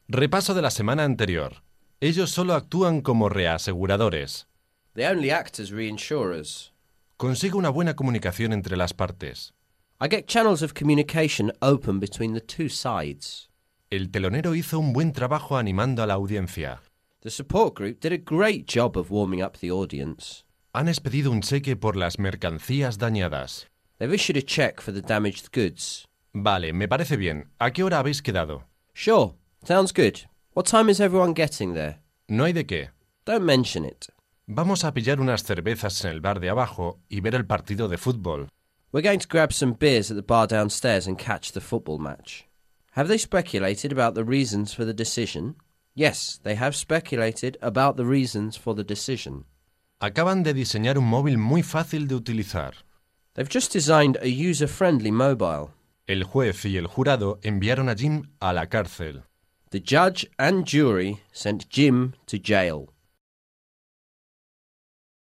Repaso de la semana anterior. Ellos solo actúan como reaseguradores. They only act as reinsurers. Consigo una buena comunicación entre las partes. I get channels of communication open between the two sides. El telonero hizo un buen trabajo animando a la audiencia. The support group did a great job of warming up the audience. Han expedido un cheque por las mercancías dañadas. They've issued a check for the damaged goods. Vale, me parece bien. ¿A qué hora habéis quedado? Sure, sounds good. What time is everyone getting there? No hay de qué. Don't mention it. Vamos a pillar unas cervezas en el bar de abajo y ver el partido de fútbol. We're going to grab some beers at the bar downstairs and catch the football match. Have they speculated about the reasons for the decision? Yes, they have speculated about the reasons for the decision. Acaban de diseñar un móvil muy fácil de utilizar. They've just designed a user-friendly mobile. El juez y el jurado enviaron a Jim a la cárcel. The judge and jury sent Jim to jail.